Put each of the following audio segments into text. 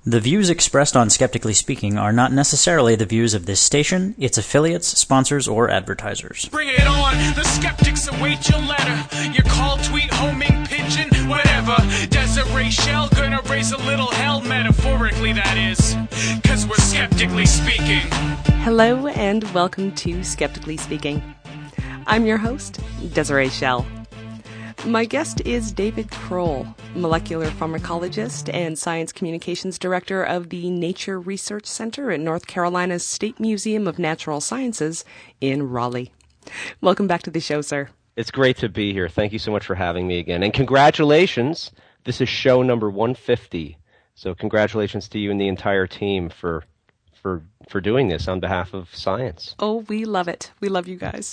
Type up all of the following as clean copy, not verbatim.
The views expressed on Skeptically Speaking are not necessarily the views of this station, its affiliates, sponsors, or advertisers. Bring it on! The skeptics await your letter. Your call, tweet, homing, pigeon, whatever. Desiree Shell gonna raise a little hell, metaphorically that is. 'Cause we're skeptically speaking. Hello and welcome to Skeptically Speaking. I'm your host, Desiree Shell. My guest is David Kroll, molecular pharmacologist and science communications director of the Nature Research Center at North Carolina's State Museum of Natural Sciences in Raleigh. Welcome back to the show, sir. It's great to be here. Thank you so much for having me again. And congratulations. This is show number 150. So congratulations to you and the entire team for doing this on behalf of science. Oh, we love it. We love you guys.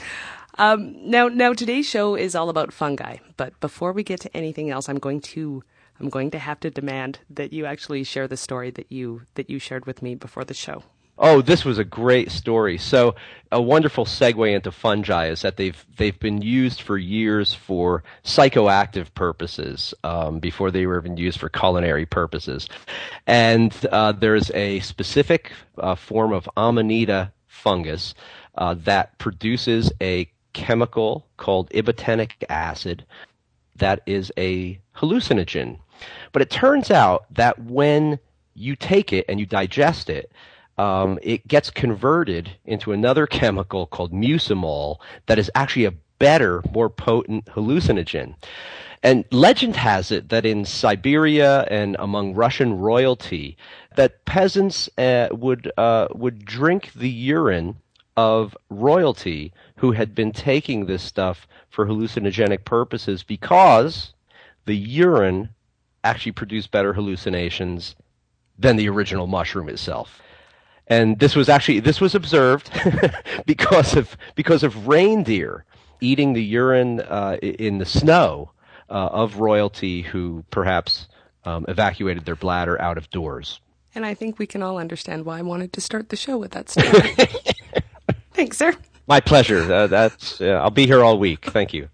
Now today's show is all about fungi, but before we get to anything else, I'm going to have to demand that you actually share the story that you shared with me before the show. Oh, this was a great story. So a wonderful segue into fungi is that they've been used for years for psychoactive purposes before they were even used for culinary purposes. And there's a specific form of Amanita fungus that produces a chemical called ibotenic acid that is a hallucinogen. But it turns out that when you take it and you digest it, it gets converted into another chemical called mucimol that is actually a better, more potent hallucinogen. And legend has it that in Siberia and among Russian royalty, that peasants would drink the urine of royalty who had been taking this stuff for hallucinogenic purposes because the urine actually produced better hallucinations than the original mushroom itself. And this was observed because of reindeer eating the urine in the snow of royalty who perhaps evacuated their bladder out of doors. And I think we can all understand why I wanted to start the show with that story. Thanks, sir. My pleasure. I'll be here all week. Thank you.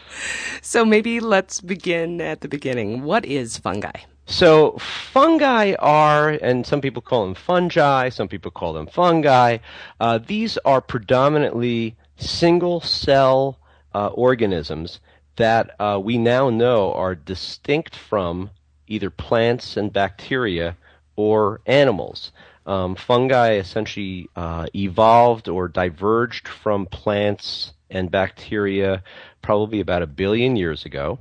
So maybe let's begin at the beginning. What is fungi? So fungi are, and some people call them fungi, some people call them fungi. These are predominantly single-cell organisms that we now know are distinct from either plants and bacteria or animals. Fungi essentially evolved or diverged from plants and bacteria probably about 1 billion years ago.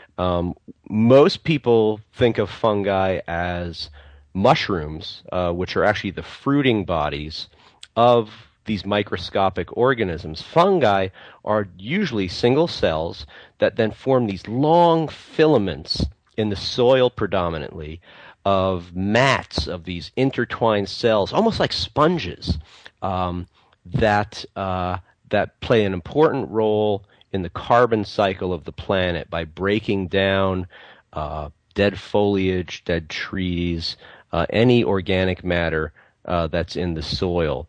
Most people think of fungi as mushrooms, which are actually the fruiting bodies of these microscopic organisms. Fungi are usually single cells that then form these long filaments in the soil predominantly of mats of these intertwined cells, almost like sponges, that play an important role in the carbon cycle of the planet by breaking down dead foliage, dead trees, any organic matter that's in the soil.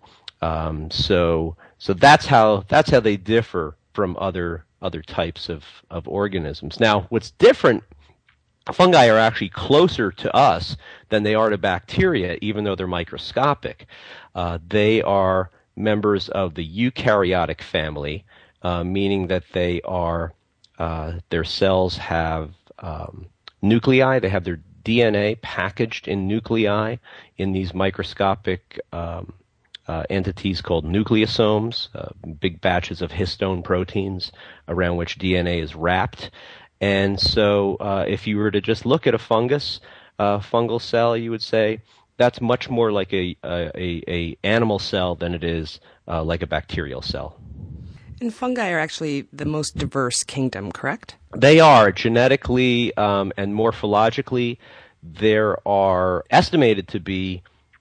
So that's how they differ from other types of organisms. Now, what's different, fungi are actually closer to us than they are to bacteria, even though they're microscopic. They are members of the eukaryotic family, meaning that they are their cells have nuclei. They have their DNA packaged in nuclei in these microscopic entities called nucleosomes, big batches of histone proteins around which DNA is wrapped. And so if you were to just look at a fungal cell, you would say that's much more like a animal cell than it is like a bacterial cell. And fungi are actually the most diverse kingdom, correct? They are. Genetically and morphologically, there are estimated to be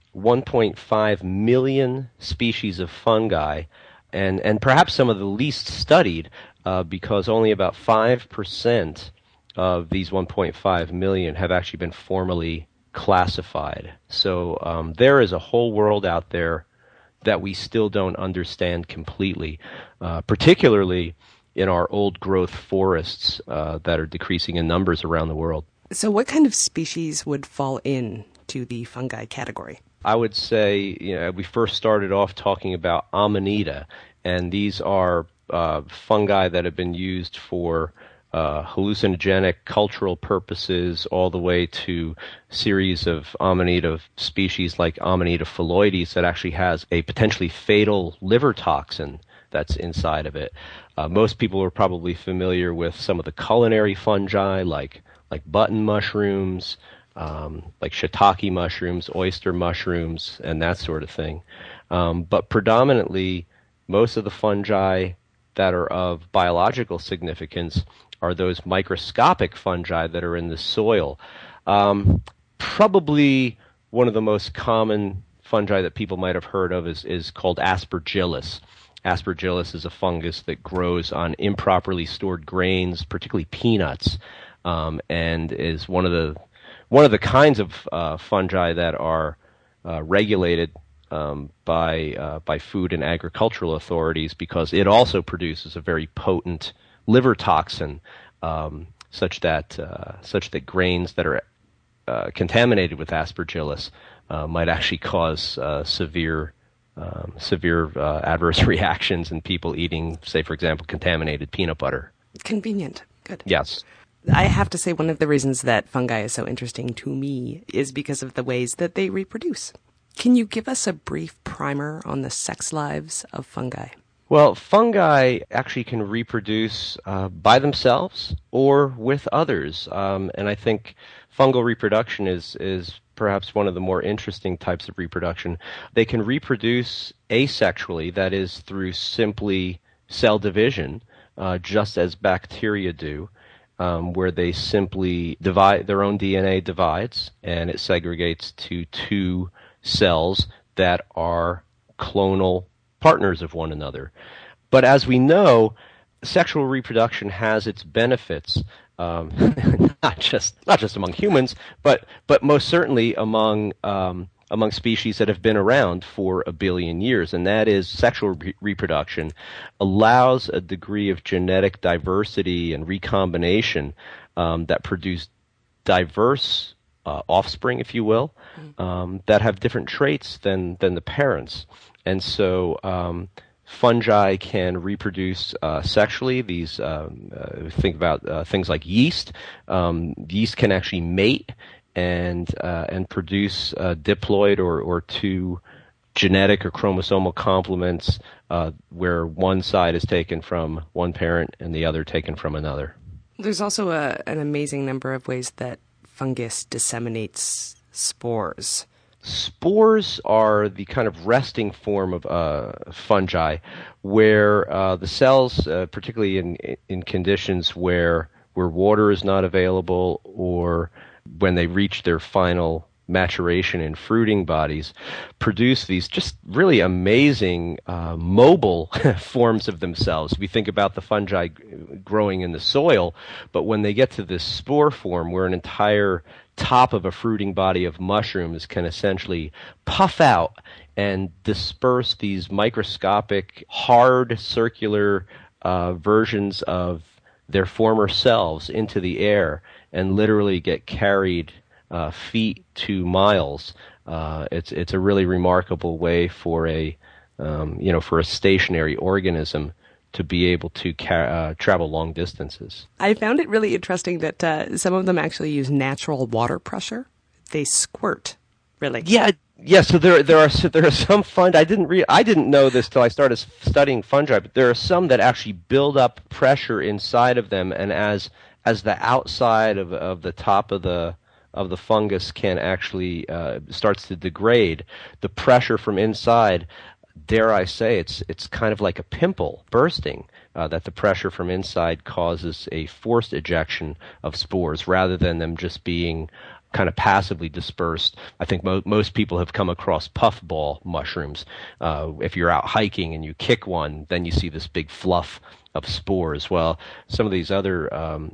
1.5 million species of fungi, and perhaps some of the least studied, because only about 5% of these 1.5 million have actually been formally classified. So there is a whole world out there that we still don't understand completely, particularly in our old growth forests that are decreasing in numbers around the world. So what kind of species would fall in to the fungi category? I would say, we first started off talking about Amanita, and these are fungi that have been used for hallucinogenic cultural purposes, all the way to series of Amanita species like Amanita phalloides that actually has a potentially fatal liver toxin that's inside of it. Most people are probably familiar with some of the culinary fungi like button mushrooms, like shiitake mushrooms, oyster mushrooms, and that sort of thing. But predominantly, most of the fungi that are of biological significance are those microscopic fungi that are in the soil. Probably one of the most common fungi that people might have heard of is called Aspergillus. Aspergillus is a fungus that grows on improperly stored grains, particularly peanuts, and is one of the kinds of fungi that are regulated by food and agricultural authorities, because it also produces a very potent liver toxin, such that grains that are contaminated with Aspergillus might actually cause severe adverse reactions in people eating, say, for example, contaminated peanut butter. Convenient. Good. Yes. I have to say, one of the reasons that fungi is so interesting to me is because of the ways that they reproduce. Can you give us a brief primer on the sex lives of fungi? Well, fungi actually can reproduce by themselves or with others, and I think fungal reproduction is perhaps one of the more interesting types of reproduction. They can reproduce asexually, that is, through simply cell division, just as bacteria do, where they simply divide, their own DNA divides, and it segregates to two cells that are clonal partners of one another. But as we know, sexual reproduction has its benefits, not just among humans, but most certainly among species that have been around for 1 billion years, and that is sexual reproduction allows a degree of genetic diversity and recombination that produce diverse offspring, if you will, that have different traits than the parents. And so fungi can reproduce sexually. These think about things like yeast. Yeast can actually mate and produce diploid or two genetic or chromosomal complements where one side is taken from one parent and the other taken from another. There's also an amazing number of ways that fungus disseminates spores. Spores are the kind of resting form of fungi, where the cells, particularly in conditions where water is not available or when they reach their final maturation in fruiting bodies, produce these just really amazing mobile forms of themselves. We think about the fungi growing in the soil, but when they get to this spore form, where an entire top of a fruiting body of mushrooms can essentially puff out and disperse these microscopic, hard, circular versions of their former selves into the air and literally get carried feet to miles. It's a really remarkable way for a stationary organism to be able to travel long distances. I found it really interesting that some of them actually use natural water pressure. They squirt, really. Yeah. So there are some fungi. I didn't know this till I started studying fungi, but there are some that actually build up pressure inside of them, and as the outside of the top of the fungus can actually starts to degrade, the pressure from inside, dare I say, it's kind of like a pimple bursting, that the pressure from inside causes a forced ejection of spores rather than them just being kind of passively dispersed. I think most people have come across puffball mushrooms. If you're out hiking and you kick one, then you see this big fluff of spores. Well, some of these other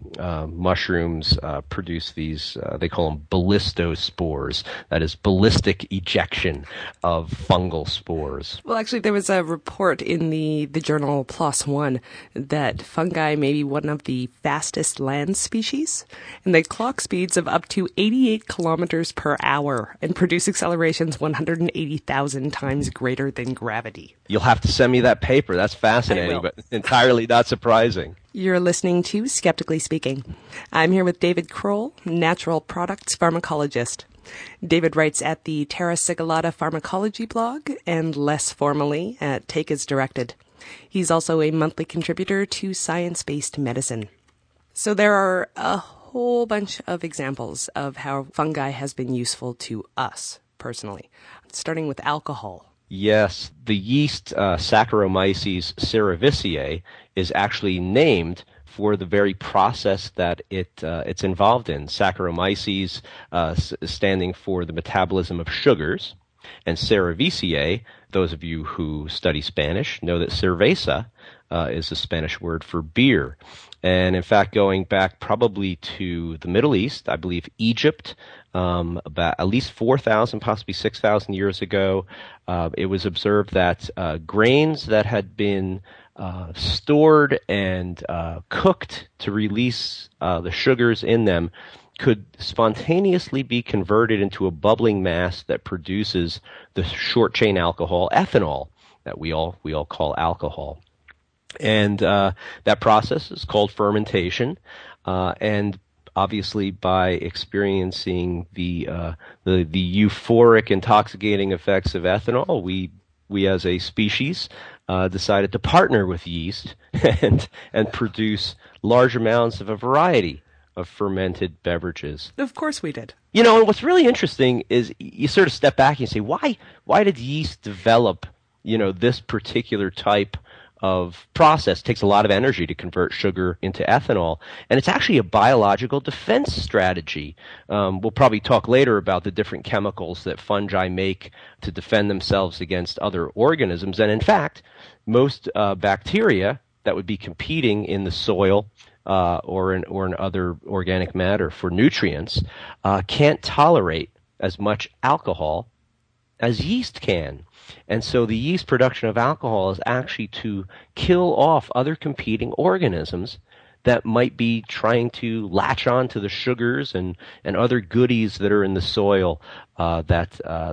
mushrooms produce these, they call them ballistospores. That is ballistic ejection of fungal spores. Well, actually, there was a report in the journal PLOS ONE that fungi may be one of the fastest land species, and they clock speeds of up to 88 kilometers per hour and produce accelerations 180,000 times greater than gravity. You'll have to send me that paper. That's fascinating, but entirely not surprising. You're listening to Skeptically Speaking. I'm here with David Kroll, natural products pharmacologist. David writes at the Terra Sigillata Pharmacology blog and less formally at Take As Directed. He's also a monthly contributor to Science-Based Medicine. So there are a whole bunch of examples of how fungi has been useful to us personally, starting with alcohol. Yes, the yeast Saccharomyces cerevisiae is actually named for the very process that it's involved in. Saccharomyces standing for the metabolism of sugars, and cerevisiae, those of you who study Spanish know that cerveza is the Spanish word for beer. And in fact, going back probably to the Middle East, I believe Egypt, about at least 4,000, possibly 6,000 years ago, it was observed that grains that had been stored and cooked to release the sugars in them could spontaneously be converted into a bubbling mass that produces the short-chain alcohol, ethanol, that we all call alcohol. And that process is called fermentation, and obviously by experiencing the euphoric, intoxicating effects of ethanol, we as a species decided to partner with yeast and produce large amounts of a variety of fermented beverages. Of course we did. You know, and what's really interesting is you sort of step back and you say, why did yeast develop, this particular type of process? It takes a lot of energy to convert sugar into ethanol, and it's actually a biological defense strategy. We'll probably talk later about the different chemicals that fungi make to defend themselves against other organisms, and in fact, most bacteria that would be competing in the soil or in other organic matter for nutrients can't tolerate as much alcohol as yeast can. And so the yeast production of alcohol is actually to kill off other competing organisms that might be trying to latch on to the sugars and other goodies that are in the soil that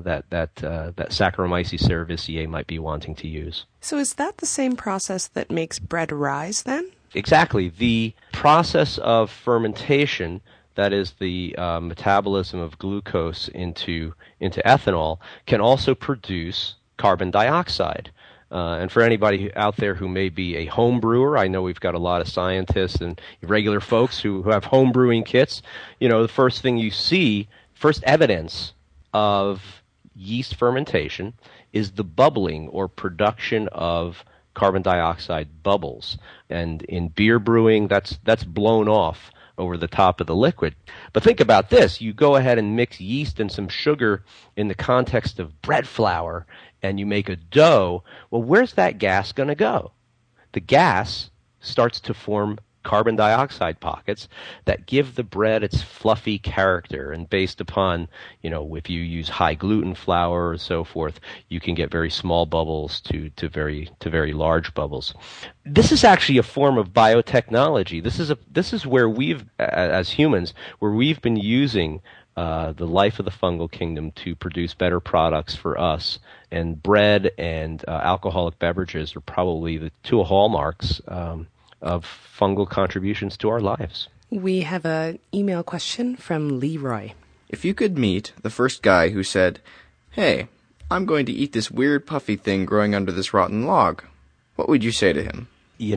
Saccharomyces cerevisiae might be wanting to use. So is that the same process that makes bread rise then? Exactly. The process of fermentation, that is the metabolism of glucose into ethanol, can also produce carbon dioxide. And for anybody out there who may be a home brewer, I know we've got a lot of scientists and regular folks who have home brewing kits. The first thing you see, first evidence of yeast fermentation is the bubbling or production of carbon dioxide bubbles. And in beer brewing, that's blown off over the top of the liquid. But think about this. You go ahead and mix yeast and some sugar in the context of bread flour, and you make a dough. Well, where's that gas going to go? The gas starts to form carbon dioxide pockets that give the bread its fluffy character. And based upon, if you use high gluten flour or so forth, you can get very small bubbles to very large bubbles. This is actually a form of biotechnology. This is where we've, as humans, where we've been using the life of the fungal kingdom to produce better products for us. And bread and alcoholic beverages are probably the two hallmarks of fungal contributions to our lives. We have an email question from Leroy. If you could meet the first guy who said, "Hey, I'm going to eat this weird puffy thing growing under this rotten log," what would you say to him?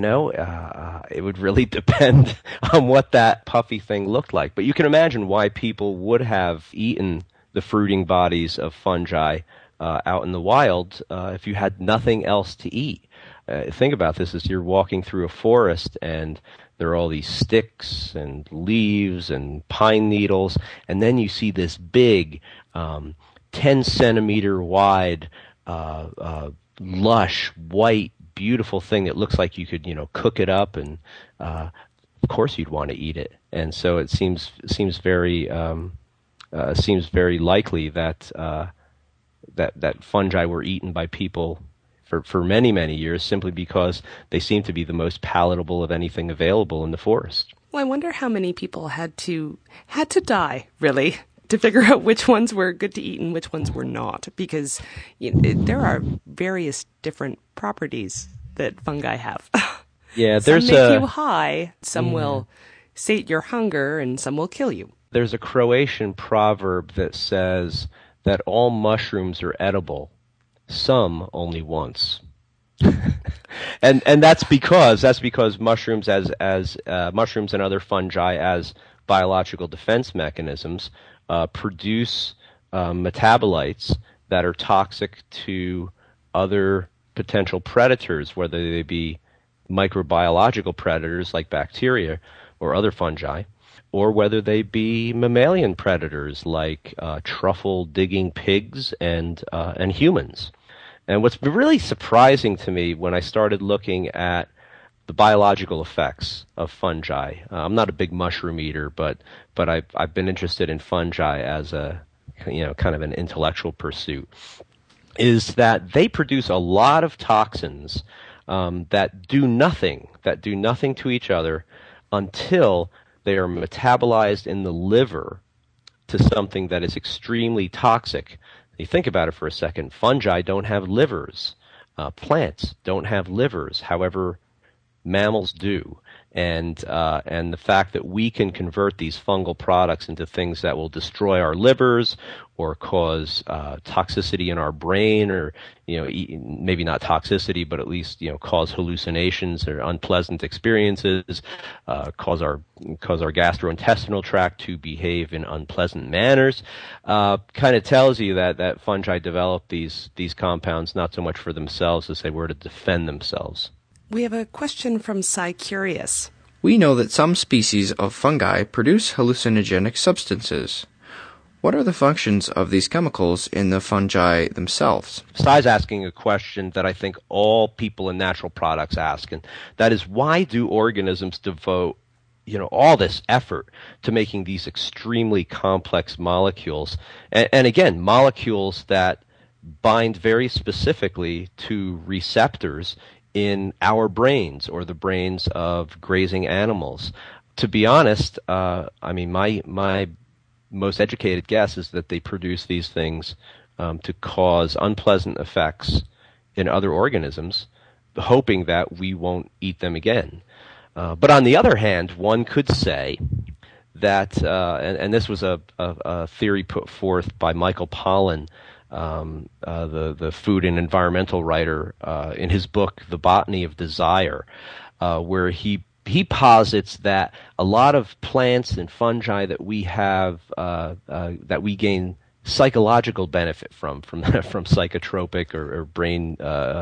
It would really depend on what that puffy thing looked like. But you can imagine why people would have eaten the fruiting bodies of fungi out in the wild if you had nothing else to eat. Think about this as you're walking through a forest and there are all these sticks and leaves and pine needles, and then you see this big 10-centimeter wide lush, white, beautiful thing that looks like you could, cook it up, and of course you'd want to eat it. And so it seems very likely that that fungi were eaten by people for many, many years, simply because they seem to be the most palatable of anything available in the forest. Well, I wonder how many people had to die, really, to figure out which ones were good to eat and which ones were not, because there are various different properties that fungi have. Yeah, some make you high, some will sate your hunger, and some will kill you. There's a Croatian proverb that says that all mushrooms are edible, some only once. and that's because mushrooms as mushrooms and other fungi as biological defense mechanisms produce metabolites that are toxic to other potential predators, whether they be microbiological predators like bacteria or other fungi, or whether they be mammalian predators like truffle-digging pigs and humans. And what's really surprising to me when I started looking at the biological effects of fungi, I'm not a big mushroom eater, but I've been interested in fungi as a kind of an intellectual pursuit, is that they produce a lot of toxins that do nothing to each other until they are metabolized in the liver to something that is extremely toxic. You think about it for a second. Fungi don't have livers. Plants don't have livers. However, mammals do. And the fact that we can convert these fungal products into things that will destroy our livers or cause toxicity in our brain, or maybe not toxicity, but at least cause hallucinations or unpleasant experiences, cause our gastrointestinal tract to behave in unpleasant manners, kind of tells you that fungi develop these compounds not so much for themselves as they were to defend themselves. We have a question from Cy Curious. We know that some species of fungi produce hallucinogenic substances. What are the functions of these chemicals in the fungi themselves? Cy's asking a question that I think all people in natural products ask, and that is, why do organisms devote all this effort to making these extremely complex molecules, and again, molecules that bind very specifically to receptors in our brains or the brains of grazing animals? To be honest, my most educated guess is that they produce these things to cause unpleasant effects in other organisms, hoping that we won't eat them again. But on the other hand, one could say that, and this was a theory put forth by Michael Pollan, the food and environmental writer, in his book The Botany of Desire, where he posits that a lot of plants and fungi that we have that we gain psychological benefit from psychotropic or brain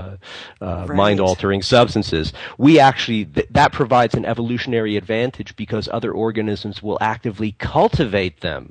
mind altering substances, we actually that provides an evolutionary advantage because other organisms will actively cultivate them,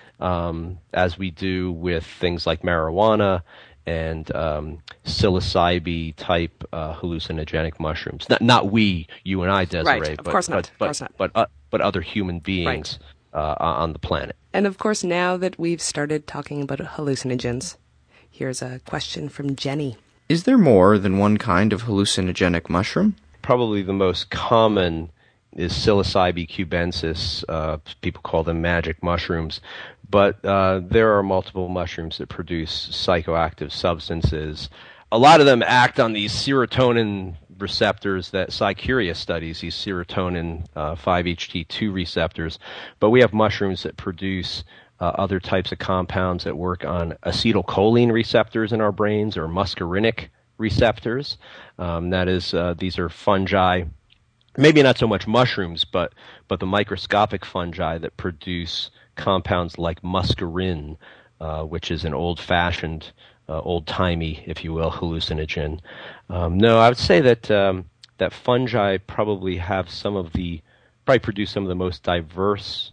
as we do with things like marijuana and psilocybe type hallucinogenic mushrooms. Not we, you and I, Desiree, right. Of course not. But other human beings on the planet. And of course, now that we've started talking about hallucinogens, here's a question from Jenny. Is there more than one kind of hallucinogenic mushroom? Probably the most common is Psilocybe cubensis. People call them magic mushrooms. But there are multiple mushrooms that produce psychoactive substances. A lot of them act on these serotonin receptors that Cy Curious studies, these serotonin 5-HT2 receptors. But we have mushrooms that produce other types of compounds that work on acetylcholine receptors in our brains, or muscarinic receptors. That is, these are fungi, maybe not so much mushrooms, but the microscopic fungi that produce compounds like muscarine, which is an old-fashioned, old-timey, if you will, hallucinogen. No, I would say that fungi probably produce some of the most diverse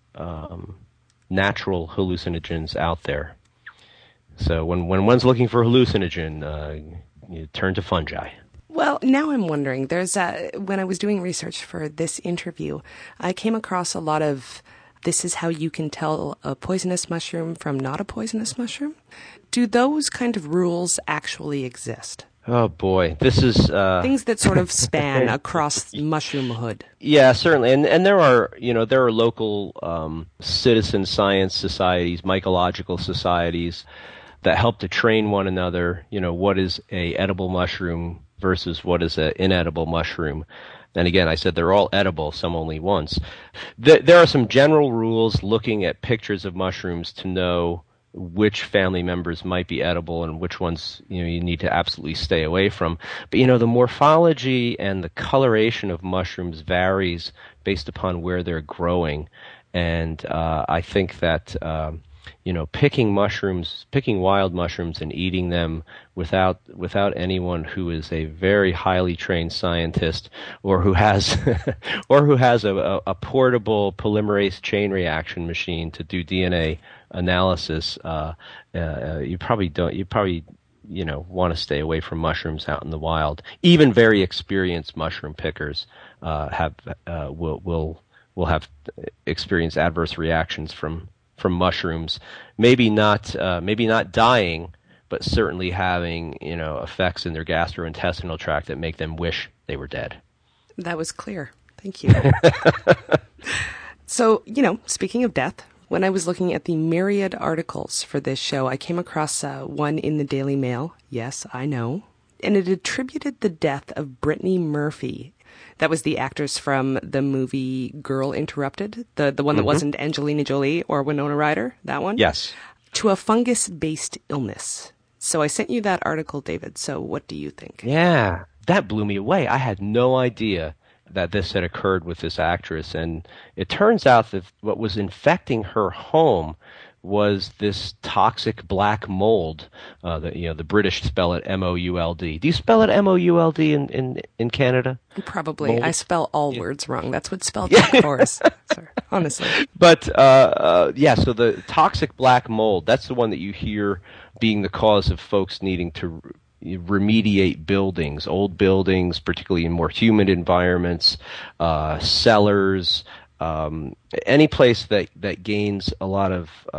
natural hallucinogens out there. So when one's looking for hallucinogen, you turn to fungi. Well, now I'm wondering, when I was doing research for this interview, I came across a lot of, this is how you can tell a poisonous mushroom from not a poisonous mushroom. Do those kind of rules actually exist? Oh boy, this is things that sort of span across mushroomhood. Yeah, certainly, and there are local citizen science societies, mycological societies that help to train one another. What is a edible mushroom versus what is an inedible mushroom. And again, I said they're all edible, some only once. There are some general rules looking at pictures of mushrooms to know which family members might be edible and which ones you need to absolutely stay away from. But the morphology and the coloration of mushrooms varies based upon where they're growing, and I think that picking wild mushrooms and eating them without anyone who is a very highly trained scientist or who has a portable polymerase chain reaction machine to do DNA analysis, you probably want to stay away from mushrooms out in the wild. Even very experienced mushroom pickers will have experienced adverse reactions from mushrooms. Maybe not dying, but certainly having effects in their gastrointestinal tract that make them wish they were dead. That was clear. Thank you. So, speaking of death, when I was looking at the myriad articles for this show, I came across one in the Daily Mail. Yes, I know. And it attributed the death of Brittany Murphy. That was the actress from the movie Girl Interrupted, the one that wasn't Angelina Jolie or Winona Ryder, that one? Yes. To a fungus-based illness. So I sent you that article, David. So what do you think? Yeah, that blew me away. I had no idea that this had occurred with this actress, and it turns out that what was infecting her home was this toxic black mold. The British spell it M-O-U-L-D. Do you spell it M-O-U-L-D in Canada? Probably. Mold? I spell all words wrong. That's what spell check for is. Honestly. But so the toxic black mold, that's the one that you hear being the cause of folks needing to remediate buildings, old buildings, particularly in more humid environments, cellars, any place that gains a lot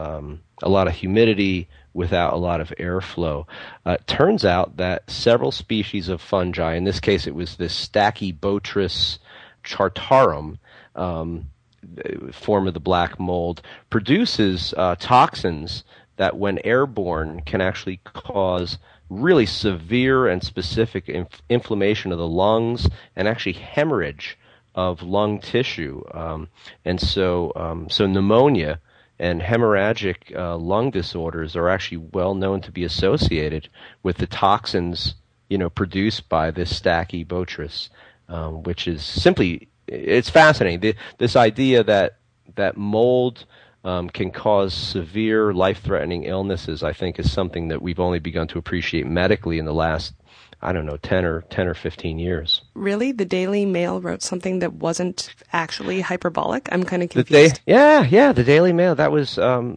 of humidity without a lot of airflow. It turns out that several species of fungi, in this case it was this Stachybotrys chartarum, form of the black mold, produces toxins that when airborne can actually cause really severe and specific inflammation of the lungs and actually hemorrhage of lung tissue, and so pneumonia and hemorrhagic lung disorders are actually well known to be associated with the toxins produced by this Stachybotrys, which is simply, it's fascinating. This idea that mold can cause severe life-threatening illnesses, I think, is something that we've only begun to appreciate medically in the last, 10 or 15 years. Really? The Daily Mail wrote something that wasn't actually hyperbolic? I'm kind of confused. The Daily Mail, that was,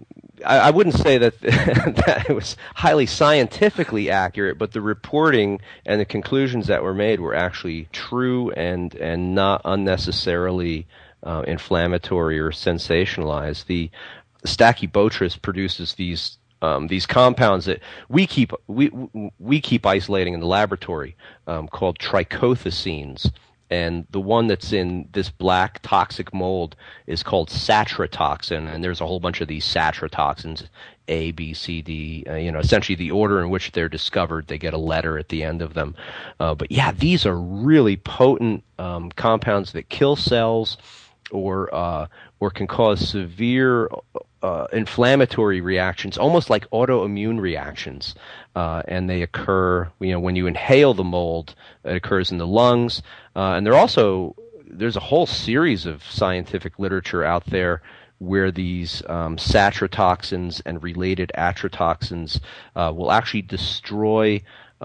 I wouldn't say that, that it was highly scientifically accurate, but the reporting and the conclusions that were made were actually true and not unnecessarily inflammatory or sensationalized. The Stachybotrys produces these compounds that we keep isolating in the laboratory, called trichothecenes, and the one that's in this black toxic mold is called satratoxin, and there's a whole bunch of these satratoxins, A, B, C, D, essentially the order in which they're discovered, they get a letter at the end of them. But yeah, these are really potent compounds that kill cells or can cause severe inflammatory reactions, almost like autoimmune reactions, and they occur, when you inhale the mold. It occurs in the lungs, and there's a whole series of scientific literature out there where these satratoxins and related atrotoxins will actually destroy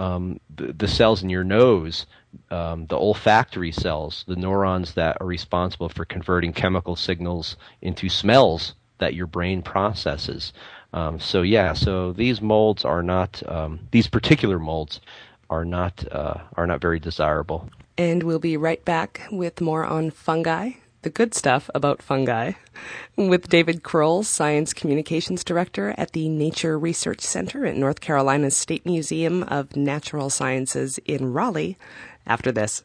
the cells in your nose, the olfactory cells, the neurons that are responsible for converting chemical signals into smells that your brain processes. So these molds are not, these particular molds are not very desirable. And we'll be right back with more on fungi, the good stuff about fungi, with David Kroll, Science Communications Director at the Nature Research Center at North Carolina's State Museum of Natural Sciences in Raleigh, after this.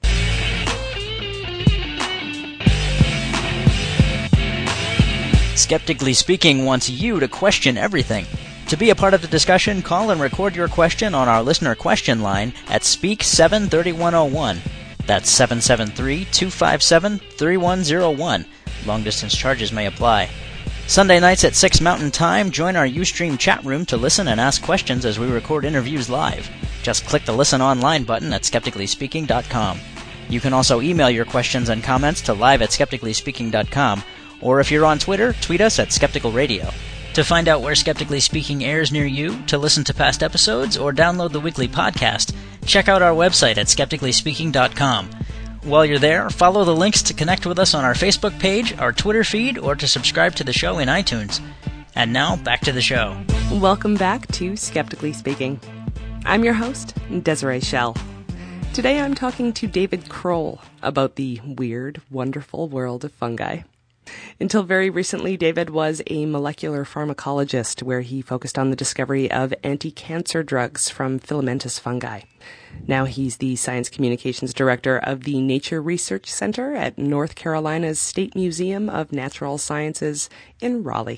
Skeptically Speaking wants you to question everything. To be a part of the discussion, call and record your question on our listener question line at Speak 73101. That's 773-257-3101. Long-distance charges may apply. Sunday nights at 6 Mountain Time, join our Ustream chat room to listen and ask questions as we record interviews live. Just click the Listen Online button at skepticallyspeaking.com. You can also email your questions and comments to live@skepticallyspeaking.com, or if you're on Twitter, tweet us at Skeptical Radio. To find out where Skeptically Speaking airs near you, to listen to past episodes, or download the weekly podcast, check out our website at skepticallyspeaking.com. While you're there, follow the links to connect with us on our Facebook page, our Twitter feed, or to subscribe to the show in iTunes. And now, back to the show. Welcome back to Skeptically Speaking. I'm your host, Desiree Schell. Today I'm talking to David Kroll about the weird, wonderful world of fungi. Until very recently, David was a molecular pharmacologist where he focused on the discovery of anti-cancer drugs from filamentous fungi. Now he's the Science Communications Director of the Nature Research Center at North Carolina's State Museum of Natural Sciences in Raleigh.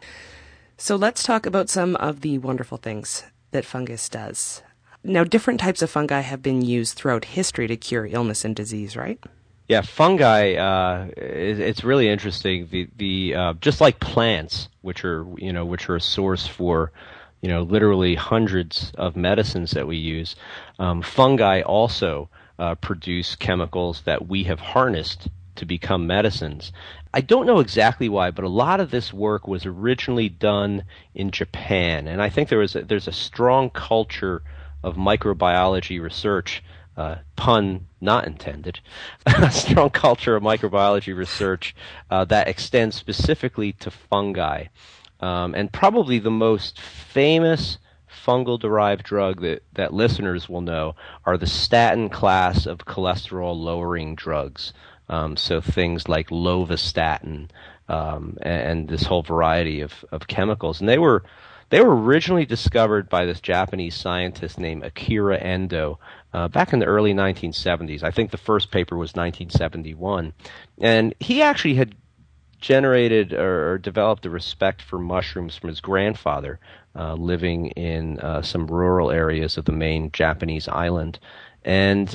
So let's talk about some of the wonderful things that fungus does. Now, different types of fungi have been used throughout history to cure illness and disease, right? Yeah, fungi. It's really interesting. The just like plants, which are a source for literally hundreds of medicines that we use. Fungi also produce chemicals that we have harnessed to become medicines. I don't know exactly why, but a lot of this work was originally done in Japan, and I think there's a strong culture of microbiology research. Pun not intended, a strong culture of microbiology research that extends specifically to fungi. And probably the most famous fungal-derived drug that listeners will know are the statin class of cholesterol-lowering drugs. So things like lovastatin and this whole variety of chemicals. And they were originally discovered by this Japanese scientist named Akira Endo back in the early 1970s. I think the first paper was 1971. And he actually had generated or developed a respect for mushrooms from his grandfather living in some rural areas of the main Japanese island. And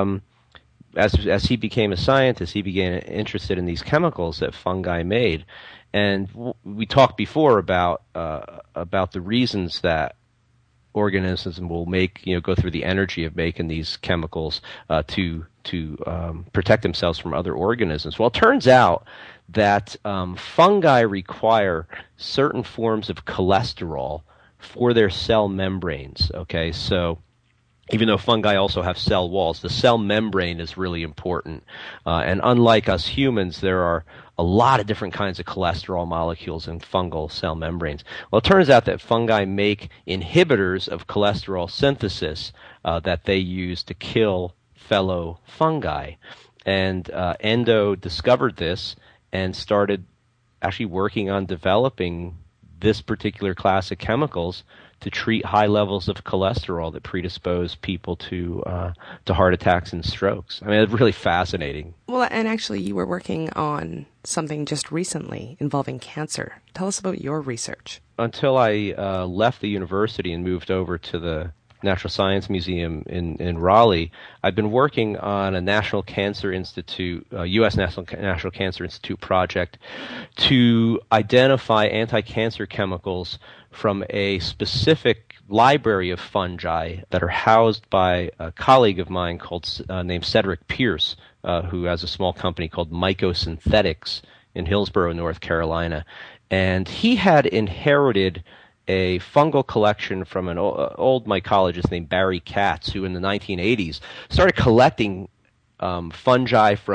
as he became a scientist, he became interested in these chemicals that fungi made. And we talked before about the reasons that organisms will go through the energy of making these chemicals to protect themselves from other organisms. Well, it turns out that fungi require certain forms of cholesterol for their cell membranes. Okay, so even though fungi also have cell walls, the cell membrane is really important. And unlike us humans, there are a lot of different kinds of cholesterol molecules in fungal cell membranes. Well, it turns out that fungi make inhibitors of cholesterol synthesis that they use to kill fellow fungi. And Endo discovered this and started actually working on developing this particular class of chemicals to treat high levels of cholesterol that predispose people to heart attacks and strokes. I mean, it's really fascinating. Well, and actually you were working on something just recently involving cancer. Tell us about your research. Until I left the university and moved over to the Natural Science Museum in Raleigh, I've been working on a National Cancer Institute, U.S. National Cancer Institute project to identify anti-cancer chemicals from a specific library of fungi that are housed by a colleague of mine named Cedric Pierce, who has a small company called Mycosynthetics in Hillsborough, North Carolina. And he had inherited a fungal collection from an old mycologist named Barry Katz, who in the 1980s started collecting fungi from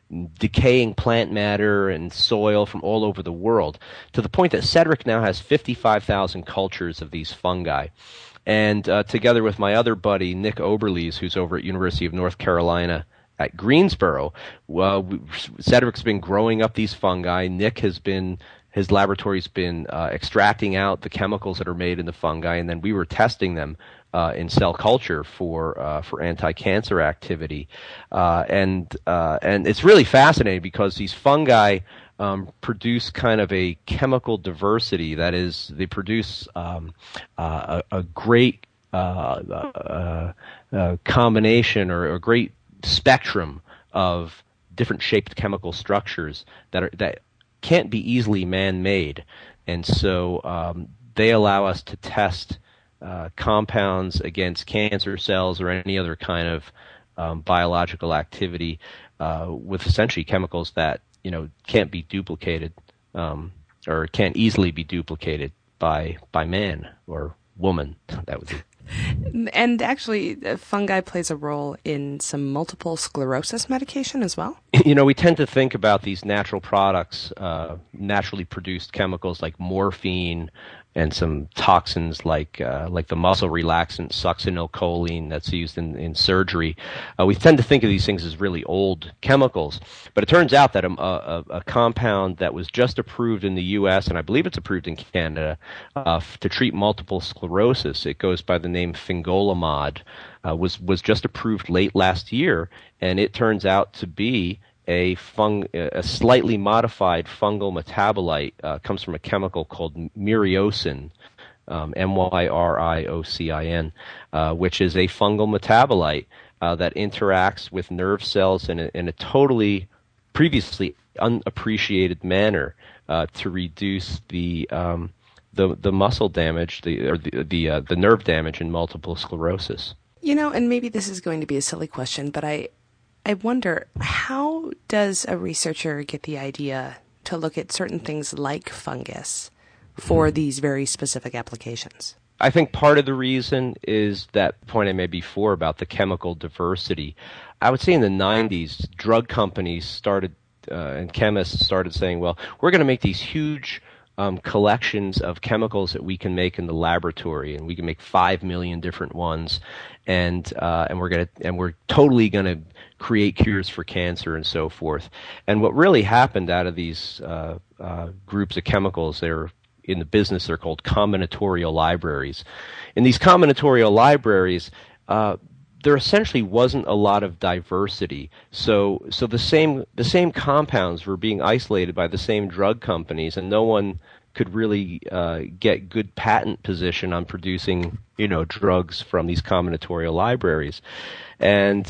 decaying plant matter and soil from all over the world, to the point that Cedric now has 55,000 cultures of these fungi. And together with my other buddy, Nick Oberlees, who's over at University of North Carolina at Greensboro, Cedric's been growing up these fungi. Nick his laboratory's been extracting out the chemicals that are made in the fungi, and then we were testing them in cell culture for anti-cancer activity. And it's really fascinating because these fungi produce kind of a chemical diversity. That is, they produce a great combination or a great spectrum of different shaped chemical structures that can't be easily man-made, and so they allow us to test compounds against cancer cells or any other kind of biological activity with essentially chemicals that can't be duplicated or can't easily be duplicated by man or woman. That would be. And actually, fungi plays a role in some multiple sclerosis medication as well? We tend to think about these natural products, naturally produced chemicals like morphine and some toxins like the muscle relaxant succinylcholine that's used in surgery. We tend to think of these things as really old chemicals, but it turns out that a compound that was just approved in the U.S., and I believe it's approved in Canada, to treat multiple sclerosis, it goes by the name fingolimod, was just approved late last year, and it turns out to be a slightly modified fungal metabolite. Comes from a chemical called myriocin, myriocin, which is a fungal metabolite that interacts with nerve cells in a totally previously unappreciated manner to reduce the muscle damage, the nerve damage in multiple sclerosis. And maybe this is going to be a silly question, but I wonder, how does a researcher get the idea to look at certain things like fungus for these very specific applications? I think part of the reason is that point I made before about the chemical diversity. I would say in the 90s, drug companies started and chemists started saying, well, we're going to make these huge collections of chemicals that we can make in the laboratory, and we can make 5 million different ones, and we're totally going to create cures for cancer and so forth. And what really happened out of these groups of chemicals, they're in the business, they're called combinatorial libraries. In these combinatorial libraries, there essentially wasn't a lot of diversity. So the same compounds were being isolated by the same drug companies, and no one could really get good patent position on producing drugs from these combinatorial libraries. And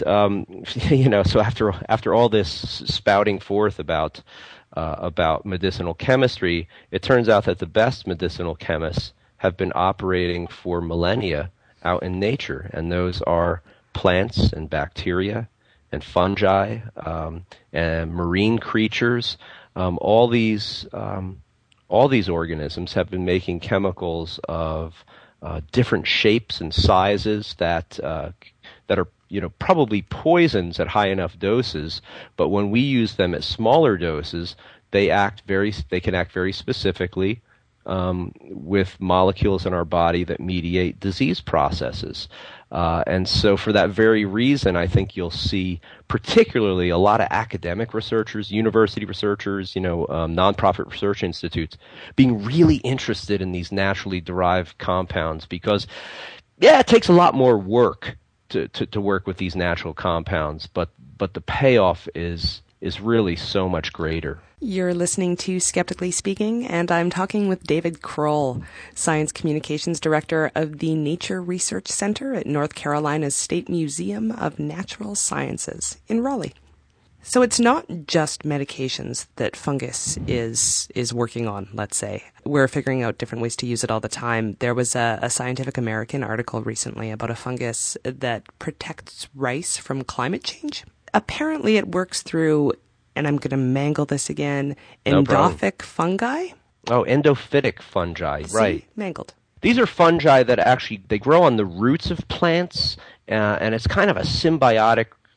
so after all this spouting forth about medicinal chemistry, it turns out that the best medicinal chemists have been operating for millennia out in nature, and those are plants and bacteria and fungi and marine creatures. All these organisms have been making chemicals of different shapes and sizes that are probably poisons at high enough doses, but when we use them at smaller doses, they can act very specifically with molecules in our body that mediate disease processes. And so for that very reason, I think you'll see particularly a lot of academic researchers, university researchers, nonprofit research institutes being really interested in these naturally derived compounds because, it takes a lot more work to work with these natural compounds, but the payoff is really so much greater. You're listening to Skeptically Speaking, and I'm talking with David Kroll, Science Communications Director of the Nature Research Center at North Carolina's State Museum of Natural Sciences in Raleigh. So it's not just medications that fungus is working on, let's say. We're figuring out different ways to use it all the time. There was a Scientific American article recently about a fungus that protects rice from climate change. Apparently it works through, and I'm going to mangle this again, endophytic fungi? Oh, endophytic fungi, right. See? Mangled. These are fungi that actually, they grow on the roots of plants, and it's kind of a symbiotic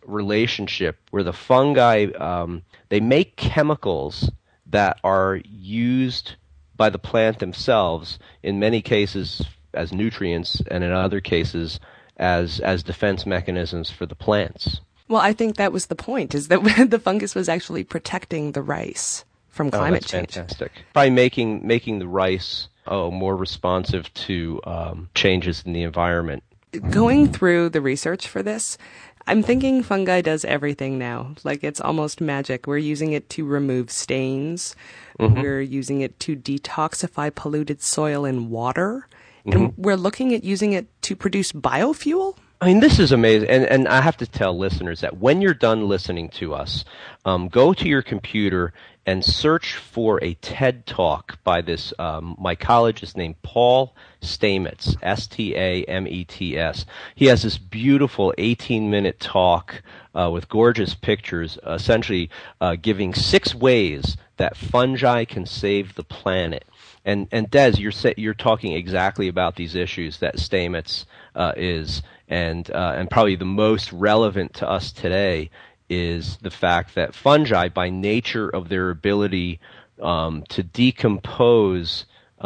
relationship where the fungi, they make chemicals that are used by the plant themselves, in many cases as nutrients, and in other cases as defense mechanisms for the plants. Well, I think that was the point, is that the fungus was actually protecting the rice from climate change. Fantastic. By making the rice more responsive to changes in the environment. Going through the research for this, I'm thinking fungi does everything now. Like, it's almost magic. We're using it to remove stains. Mm-hmm. We're using it to detoxify polluted soil and water. Mm-hmm. And we're looking at using it to produce biofuel. I mean, this is amazing. And I have to tell listeners that when you're done listening to us, go to your computer and search for a TED Talk by this mycologist named Paul Stamets, Stamets. He has this beautiful 18-minute talk with gorgeous pictures, essentially giving 6 ways that fungi can save the planet. And Des, you're talking exactly about these issues that Stamets is, and probably the most relevant to us today is the fact that fungi, by nature of their ability to decompose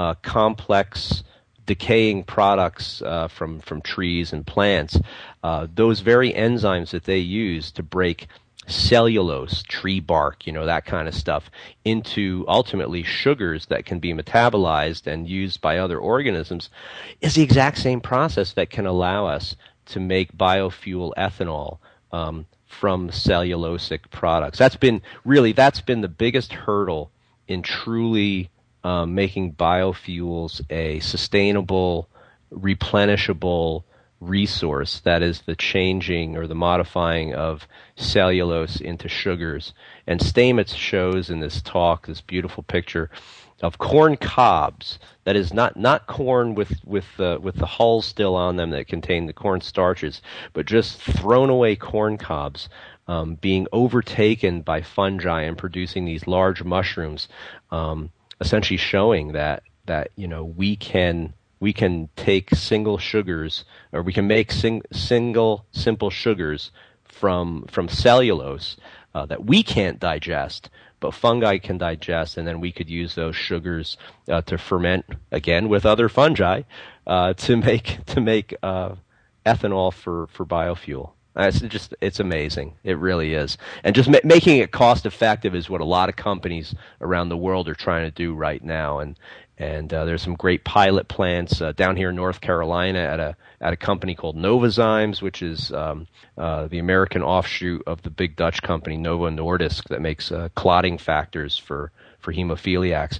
complex decaying products from trees and plants, those very enzymes that they use to break cellulose, tree bark, that kind of stuff, into ultimately sugars that can be metabolized and used by other organisms, is the exact same process that can allow us to make biofuel ethanol from cellulosic products. That's been the biggest hurdle in truly making biofuels a sustainable, replenishable resource, that is the changing or the modifying of cellulose into sugars. And Stamets shows in this talk this beautiful picture of corn cobs, that is not corn with the hulls still on them that contain the corn starches, but just thrown away corn cobs being overtaken by fungi and producing these large mushrooms, essentially showing that we can take single sugars, or we can make single simple sugars from cellulose that we can't digest, but fungi can digest, and then we could use those sugars to ferment again with other fungi to make ethanol for biofuel. It's amazing. It really is. And just making it cost effective is what a lot of companies around the world are trying to do right now. And there's some great pilot plants down here in North Carolina at a company called Novozymes, which is the American offshoot of the big Dutch company Novo Nordisk that makes clotting factors for hemophiliacs.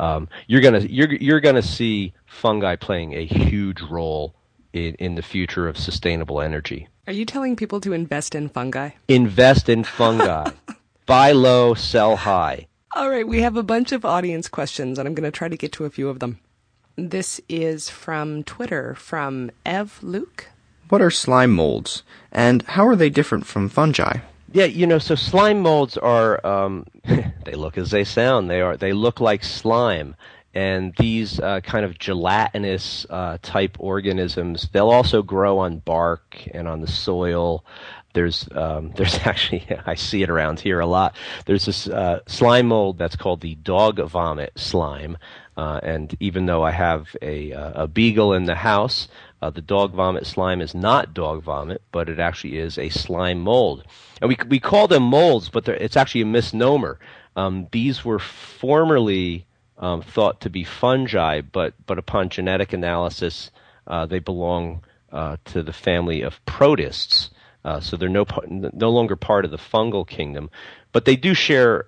You're gonna see fungi playing a huge role in the future of sustainable energy. Are you telling people to invest in fungi? Invest in fungi. Buy low, sell high. All right, we have a bunch of audience questions, and I'm going to try to get to a few of them. This is from Twitter, from Ev Luke. What are slime molds, and how are they different from fungi? Yeah, so slime molds are, they look as they sound. They look like slime. And these kind of gelatinous type organisms, they'll also grow on bark and on the soil. There's actually, I see it around here a lot. There's this slime mold that's called the dog vomit slime. And even though I have a beagle in the house, the dog vomit slime is not dog vomit, but it actually is a slime mold. And we call them molds, but it's actually a misnomer. These were formerly thought to be fungi, but upon genetic analysis, they belong to the family of protists. So they're no longer part of the fungal kingdom, but they do share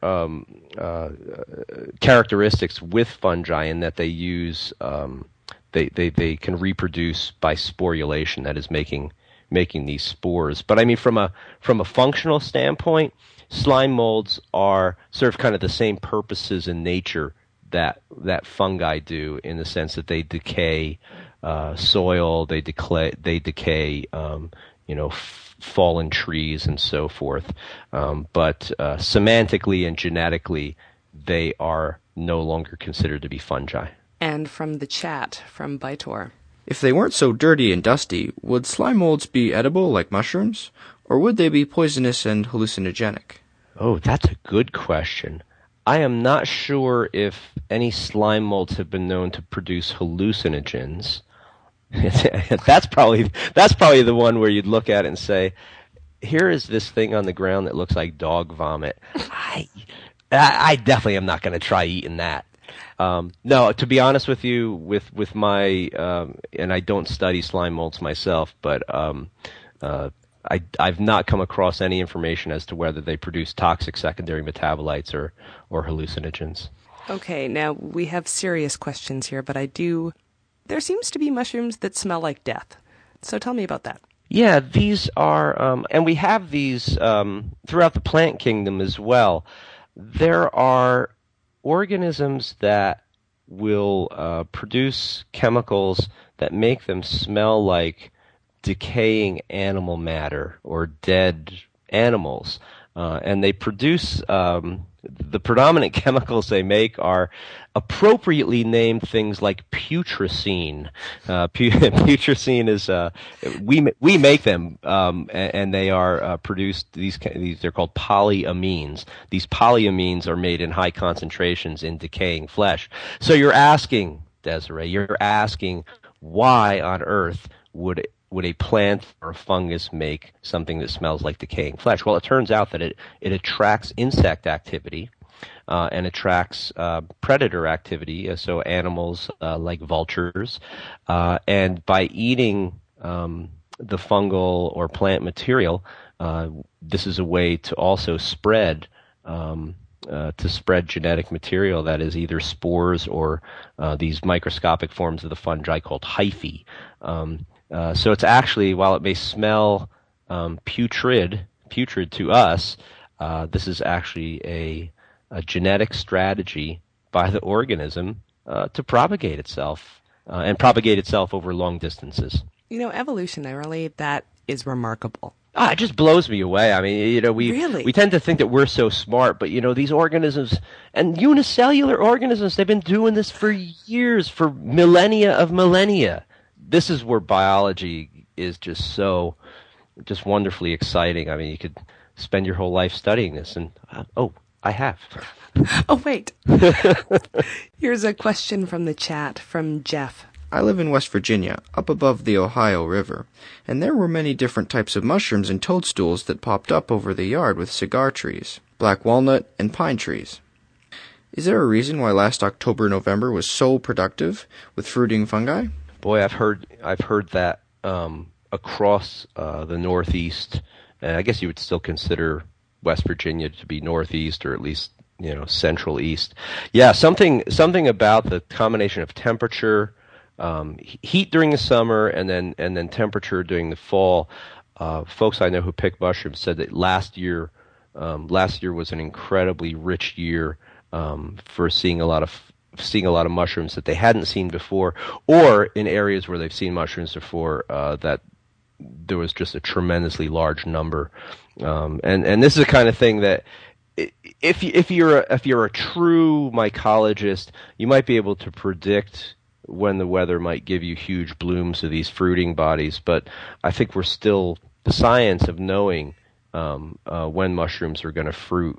characteristics with fungi in that they use they can reproduce by sporulation, that is making these spores. But I mean, from a functional standpoint, slime molds are serve kind of the same purposes in nature that fungi do, in the sense that they decay soil, they decay fallen trees and so forth. But semantically and genetically, they are no longer considered to be fungi. And from the chat, from Bytor. If they weren't so dirty and dusty, would slime molds be edible like mushrooms? Or would they be poisonous and hallucinogenic? Oh, that's a good question. I am not sure if any slime molds have been known to produce hallucinogens. That's probably the one where you'd look at it and say, here is this thing on the ground that looks like dog vomit. I definitely am not going to try eating that. No, to be honest with you, with my and I don't study slime molds myself, but I've not come across any information as to whether they produce toxic secondary metabolites or hallucinogens. Okay, now we have serious questions here, but there seems to be mushrooms that smell like death. So tell me about that. Yeah, these are, and we have these throughout the plant kingdom as well. There are organisms that will produce chemicals that make them smell like decaying animal matter or dead animals. And they produce, the predominant chemicals they make are appropriately named things like putrescine. Putrescine is, we make them, and they are produced, these, they're called polyamines. These polyamines are made in high concentrations in decaying flesh. So you're asking, Desiree, why on earth would a plant or a fungus make something that smells like decaying flesh? Well, it turns out that it attracts insect activity and attracts predator activity, so animals like vultures. And by eating the fungal or plant material, this is a way to also spread genetic material that is either spores or these microscopic forms of the fungi called hyphae. So it's actually, while it may smell putrid to us, this is actually a genetic strategy by the organism to propagate itself, and propagate itself over long distances. Evolutionarily, that is remarkable. It just blows me away. I mean, we tend to think that we're so smart, but these organisms and unicellular organisms, they've been doing this for years, for millennia. This is where biology is just wonderfully exciting. I mean, you could spend your whole life studying this, and I have. Oh, wait. Here's a question from the chat from Jeff. I live in West Virginia, up above the Ohio River, and there were many different types of mushrooms and toadstools that popped up over the yard with cigar trees, black walnut, and pine trees. Is there a reason why last October-November was so productive with fruiting fungi? Boy, I've heard that across the Northeast, and I guess you would still consider West Virginia to be Northeast, or at least Central East. Yeah, something about the combination of temperature, heat during the summer, and then temperature during the fall. Folks I know who pick mushrooms said that last year was an incredibly rich year for seeing a lot of mushrooms that they hadn't seen before, or in areas where they've seen mushrooms before, that there was just a tremendously large number. And this is the kind of thing that if you're a true mycologist, you might be able to predict when the weather might give you huge blooms of these fruiting bodies. But I think the science of knowing when mushrooms are going to fruit,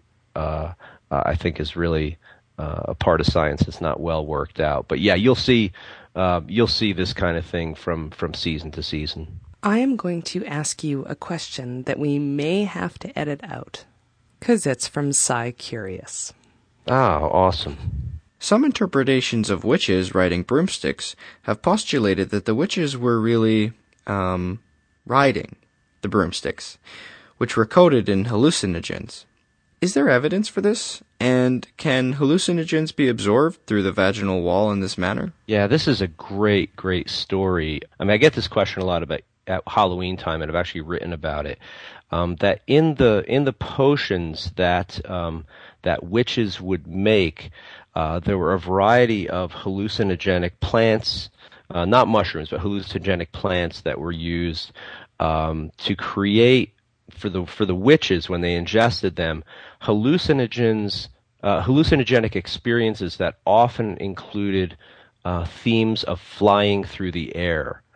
I think is really a part of science that's not well worked out. But yeah, you'll see this kind of thing from season to season. I am going to ask you a question that we may have to edit out, because it's from Cy Curious. Awesome. Some interpretations of witches riding broomsticks have postulated that the witches were really riding the broomsticks, which were coated in hallucinogens. Is there evidence for this? And can hallucinogens be absorbed through the vaginal wall in this manner? Yeah, this is a great story. I mean, I get this question a lot about at Halloween time, and I've actually written about it. That in the potions that witches would make, there were a variety of hallucinogenic plants, not mushrooms, but hallucinogenic plants that were used to create for the witches when they ingested them hallucinogenic experiences that often included themes of flying through the air.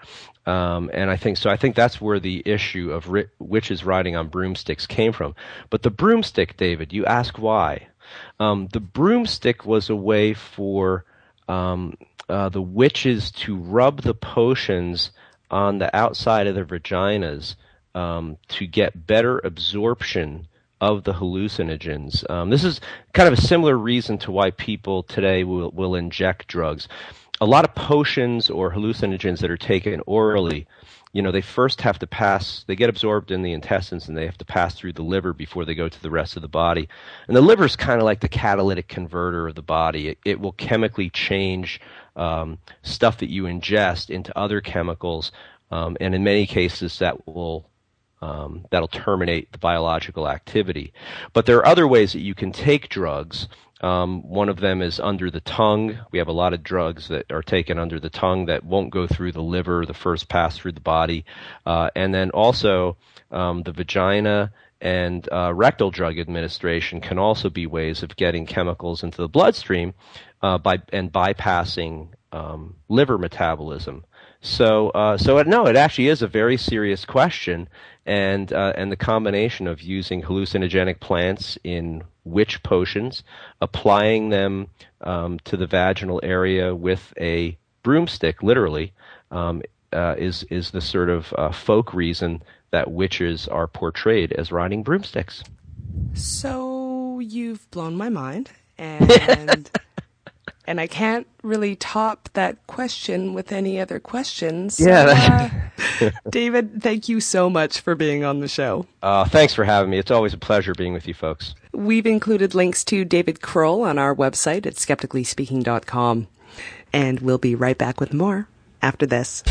And I think that's where the issue of witches riding on broomsticks came from. But the broomstick, David, you ask why. The broomstick was a way for the witches to rub the potions on the outside of their vaginas to get better absorption of the hallucinogens. This is kind of a similar reason to why people today will inject drugs. A lot of potions or hallucinogens that are taken orally, they first have to pass, they get absorbed in the intestines and they have to pass through the liver before they go to the rest of the body. And the liver is kind of like the catalytic converter of the body. It will chemically change stuff that you ingest into other chemicals, and in many cases that'll terminate the biological activity. But there are other ways that you can take drugs. One of them is under the tongue. We have a lot of drugs that are taken under the tongue that won't go through the liver, the first pass through the body. And then also the vagina and rectal drug administration can also be ways of getting chemicals into the bloodstream by bypassing liver metabolism. So it actually is a very serious question, and the combination of using hallucinogenic plants in witch potions, applying them to the vaginal area with a broomstick, literally, is the sort of folk reason that witches are portrayed as riding broomsticks. So you've blown my mind, and and I can't really top that question with any other questions. So, Yeah. David, thank you so much for being on the show. Thanks for having me. It's always a pleasure being with you folks. We've included links to David Kroll on our website at skepticallyspeaking.com. And we'll be right back with more after this.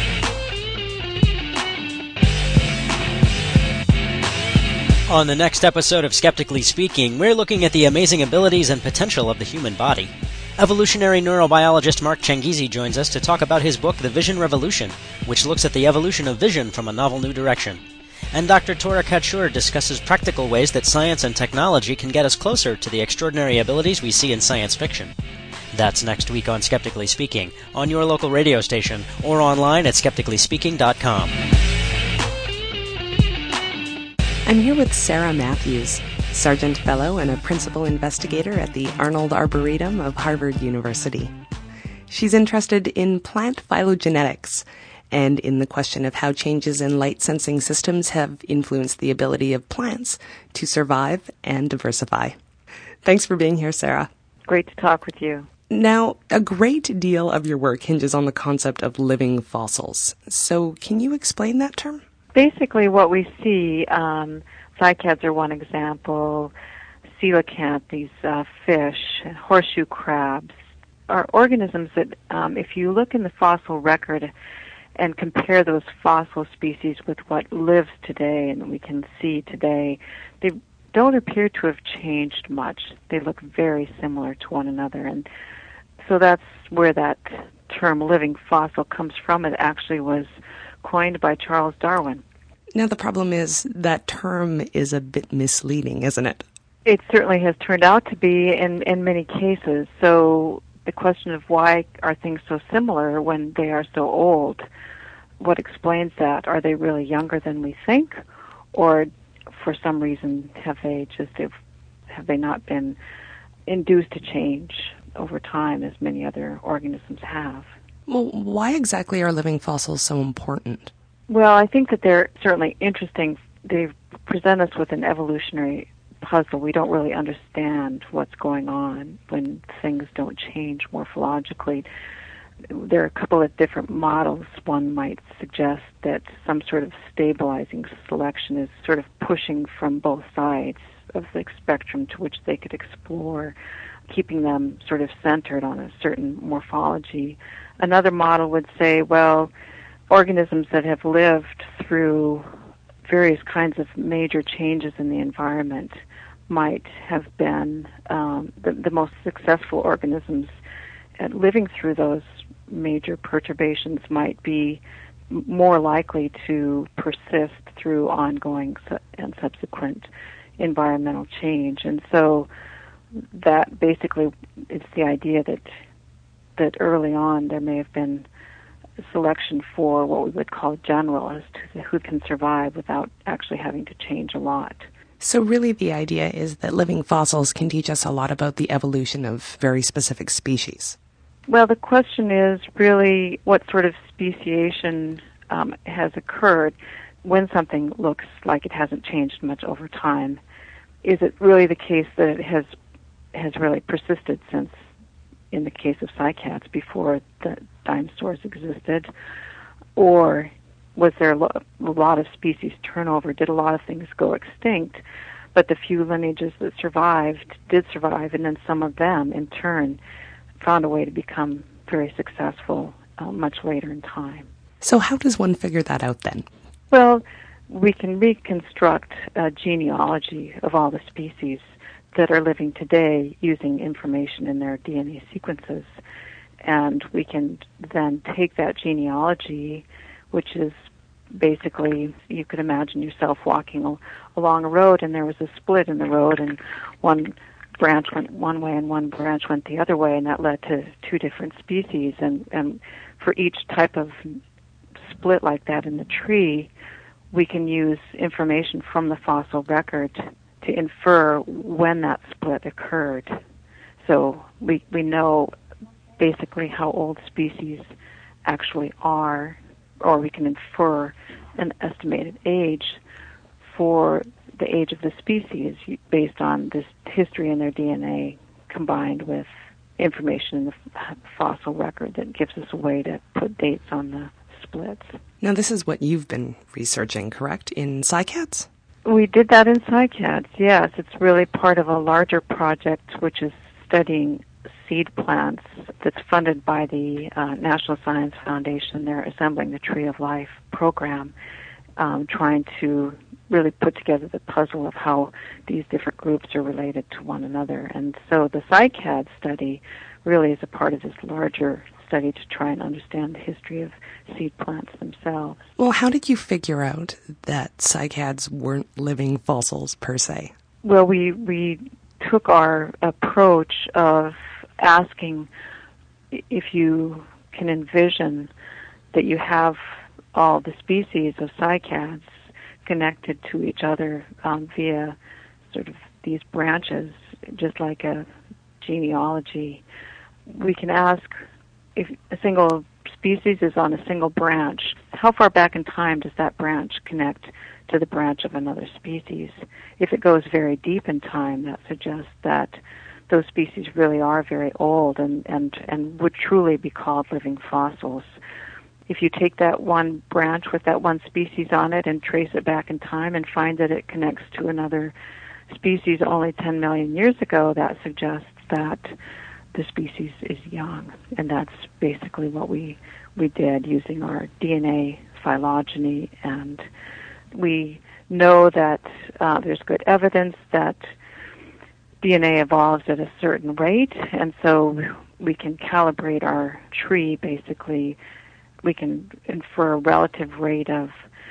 On the next episode of Skeptically Speaking, we're looking at the amazing abilities and potential of the human body. Evolutionary neurobiologist Mark Changizi joins us to talk about his book, The Vision Revolution, which looks at the evolution of vision from a novel new direction. And Dr. Tora Kachur discusses practical ways that science and technology can get us closer to the extraordinary abilities we see in science fiction. That's next week on Skeptically Speaking, on your local radio station, or online at skepticallyspeaking.com. I'm here with Sarah Matthews, Sargent Fellow and a Principal Investigator at the Arnold Arboretum of Harvard University. She's interested in plant phylogenetics and in the question of how changes in light-sensing systems have influenced the ability of plants to survive and diversify. Thanks for being here, Sarah. Great to talk with you. Now, a great deal of your work hinges on the concept of living fossils. So can you explain that term? Basically, what we see, cycads are one example, coelacanth, these fish, horseshoe crabs, are organisms that, if you look in the fossil record and compare those fossil species with what lives today and we can see today, they don't appear to have changed much. They look very similar to one another. And so that's where that term living fossil comes from. It actually was coined by Charles Darwin. Now, the problem is that term is a bit misleading, isn't it? It certainly has turned out to be in many cases. So the question of why are things so similar when they are so old, what explains that? Are they really younger than we think? Or for some reason have they not been induced to change over time as many other organisms have? Well, why exactly are living fossils so important? Well, I think that they're certainly interesting. They present us with an evolutionary puzzle. We don't really understand what's going on when things don't change morphologically. There are a couple of different models. One might suggest that some sort of stabilizing selection is sort of pushing from both sides of the spectrum to which they could explore, keeping them sort of centered on a certain morphology. Another model would say, well, organisms that have lived through various kinds of major changes in the environment might have been the most successful organisms at living through those major perturbations might be more likely to persist through ongoing and subsequent environmental change. And so that basically is the idea that early on there may have been selection for what we would call generalists who can survive without actually having to change a lot. So really the idea is that living fossils can teach us a lot about the evolution of very specific species. Well, the question is really what sort of speciation has occurred when something looks like it hasn't changed much over time. Is it really the case that it has really persisted since, in the case of cycads, before the dinosaurs existed? Or was there a lot of species turnover? Did a lot of things go extinct? But the few lineages that survived did survive, and then some of them, in turn, found a way to become very successful much later in time. So how does one figure that out then? Well, we can reconstruct a genealogy of all the species that are living today using information in their DNA sequences. And we can then take that genealogy, which is basically, you could imagine yourself walking along a road and there was a split in the road and one branch went one way and one branch went the other way, and that led to two different species. And for each type of split like that in the tree, we can use information from the fossil record to infer when that split occurred. So we know basically how old species actually are, or we can infer an estimated age for the age of the species based on this history in their DNA combined with information in the fossil record that gives us a way to put dates on the splits. Now, this is what you've been researching, correct, in cycads? We did that in cycads, yes. It's really part of a larger project which is studying seed plants that's funded by the National Science Foundation. They're assembling the Tree of Life program, trying to really put together the puzzle of how these different groups are related to one another. And so the cycad study really is a part of this larger study to try and understand the history of seed plants themselves. Well, how did you figure out that cycads weren't living fossils per se? Well, we took our approach of asking if you can envision that you have all the species of cycads connected to each other via sort of these branches, just like a genealogy. We can ask if a single species is on a single branch, how far back in time does that branch connect to the branch of another species? If it goes very deep in time, that suggests that those species really are very old and would truly be called living fossils. If you take that one branch with that one species on it and trace it back in time and find that it connects to another species only 10 million years ago, that suggests that the species is young. And that's basically what we did using our DNA phylogeny. And we know that there's good evidence that DNA evolves at a certain rate, and so we can calibrate our tree. Basically, we can infer a relative rate of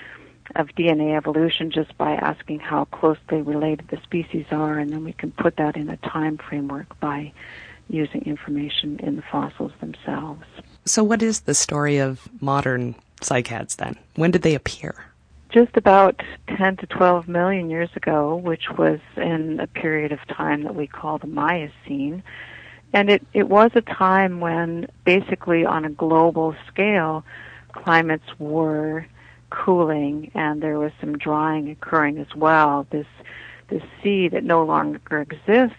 DNA evolution just by asking how closely related the species are, and then we can put that in a time framework by using information in the fossils themselves. So what is the story of modern cycads then? When did they appear? Just about 10 to 12 million years ago, which was in a period of time that we call the Miocene. And it was a time when basically on a global scale, climates were cooling and there was some drying occurring as well. This sea that no longer exists,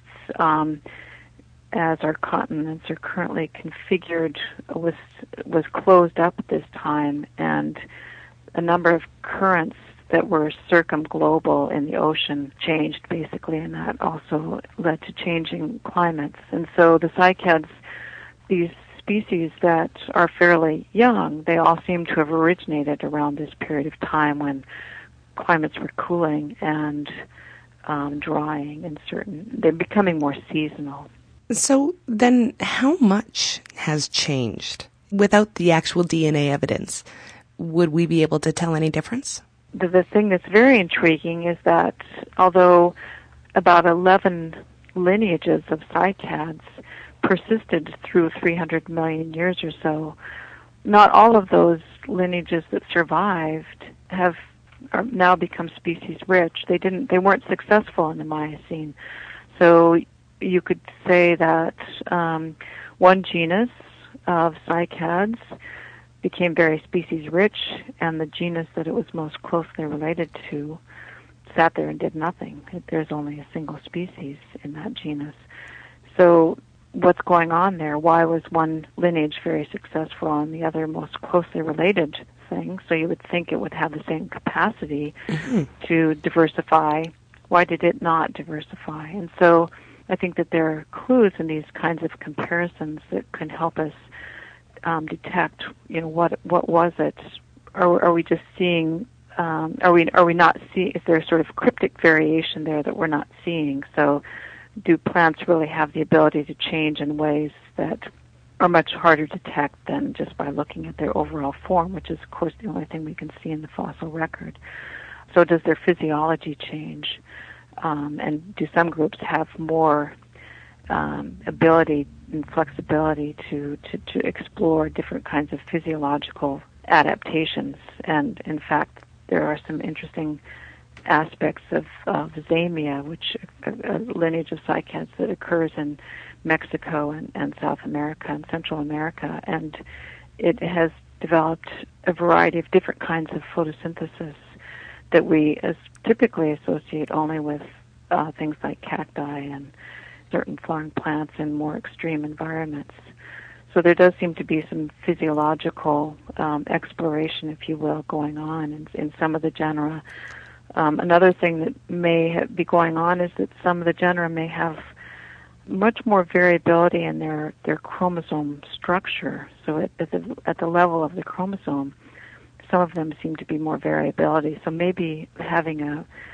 as our continents are currently configured, was closed up at this time, and a number of currents that were circumglobal in the ocean changed basically, and that also led to changing climates. And so the cycads, these species that are fairly young, they all seem to have originated around this period of time when climates were cooling and drying in they're becoming more seasonal. So then how much has changed? Without the actual DNA evidence, would we be able to tell any difference? The thing that's very intriguing is that although about 11 lineages of cycads persisted through 300 million years or so, not all of those lineages that survived are now become species rich. They weren't successful in the Miocene. So you could say that one genus of cycads became very species rich, and the genus that it was most closely related to sat there and did nothing. There's only a single species in that genus. So what's going on there? Why was one lineage very successful and the other most closely related thing? So you would think it would have the same capacity to diversify. Why did it not diversify? And so I think that there are clues in these kinds of comparisons that can help us detect, what was it? Are we just seeing? Are we not seeing? Is there sort of cryptic variation there that we're not seeing? So, do plants really have the ability to change in ways that are much harder to detect than just by looking at their overall form, which is, of course, the only thing we can see in the fossil record? So, does their physiology change? And do some groups have more ability and flexibility to explore different kinds of physiological adaptations? And in fact, there are some interesting aspects of Zamia, which a lineage of cycads that occurs in Mexico and South America and Central America, and it has developed a variety of different kinds of photosynthesis that we typically associate only with things like cacti and certain flowering plants in more extreme environments. So there does seem to be some physiological exploration, if you will, going on in some of the genera. Another thing that may be going on is that some of the genera may have much more variability in their chromosome structure. So at the level of the chromosome, some of them seem to be more variability. So maybe having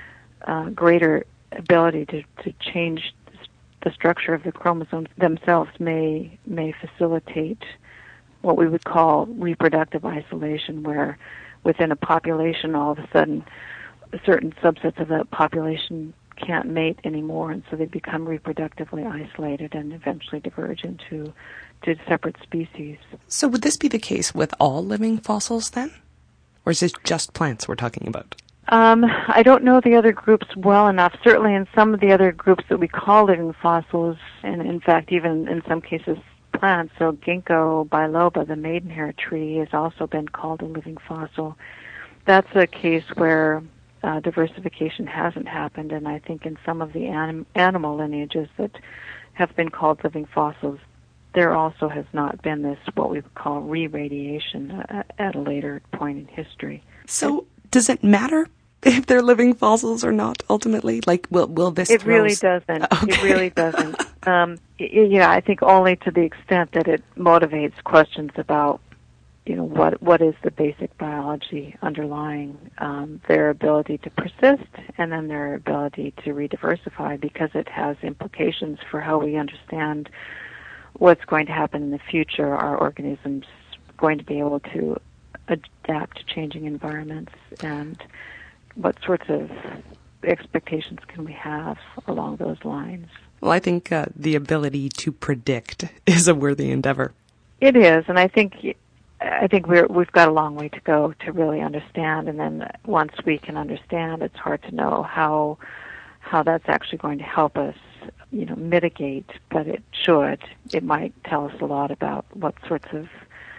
a greater ability to change the structure of the chromosomes themselves may facilitate what we would call reproductive isolation, where within a population all of a sudden certain subsets of that population can't mate anymore, and so they become reproductively isolated and eventually diverge into separate species. So would this be the case with all living fossils then? Or is this just plants we're talking about? I don't know the other groups well enough. Certainly in some of the other groups that we call living fossils, and in fact even in some cases plants, so Ginkgo biloba, the maidenhair tree, has also been called a living fossil. That's a case where diversification hasn't happened, and I think in some of the animal lineages that have been called living fossils, there also has not been this, what we would call re-radiation at a later point in history. So does it matter if they're living fossils or not, ultimately? Like, will this... It really doesn't. Okay. It really doesn't. I think only to the extent that it motivates questions about, what is the basic biology underlying their ability to persist and then their ability to rediversify, because it has implications for how we understand what's going to happen in the future. Are organisms going to be able to adapt to changing environments, and what sorts of expectations can we have along those lines? Well, I think the ability to predict is a worthy endeavor. It is, and I think we've got a long way to go to really understand. And then once we can understand, it's hard to know how that's actually going to help us, mitigate. But it should. It might tell us a lot about what sorts of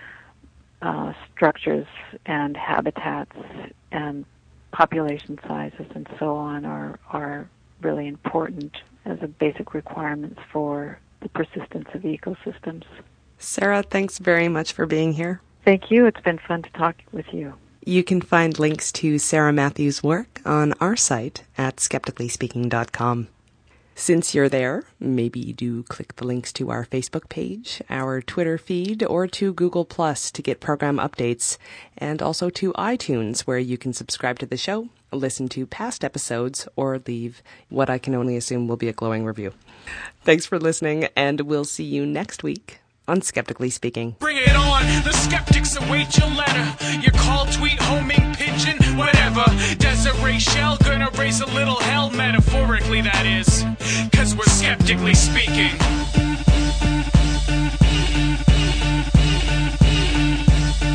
structures and habitats and population sizes and so on are really important as a basic requirements for the persistence of ecosystems. Sarah, thanks very much for being here. Thank you. It's been fun to talk with you. You can find links to Sarah Matthews' work on our site at skepticallyspeaking.com. Since you're there, maybe do click the links to our Facebook page, our Twitter feed, or to Google Plus to get program updates, and also to iTunes, where you can subscribe to the show, listen to past episodes, or leave what I can only assume will be a glowing review. Thanks for listening, and we'll see you next week on Skeptically Speaking. Bring it on, the skeptics await your letter. Your call, tweet, homing, pigeon, whatever. Desiree Shell gonna raise a little hell, metaphorically that is, 'cause we're skeptically speaking.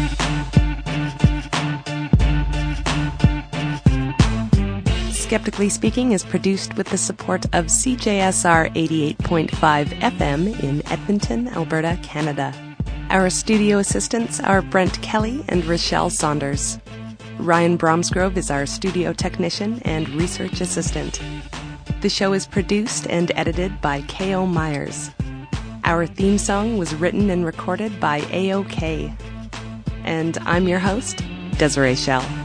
Skeptically Speaking is produced with the support of CJSR 88.5 FM in Edmonton, Alberta, Canada. Our studio assistants are Brent Kelly and Rochelle Saunders. Ryan Bromsgrove is our studio technician and research assistant. The show is produced and edited by K.O. Myers. Our theme song was written and recorded by A.O.K. And I'm your host, Desiree Schell.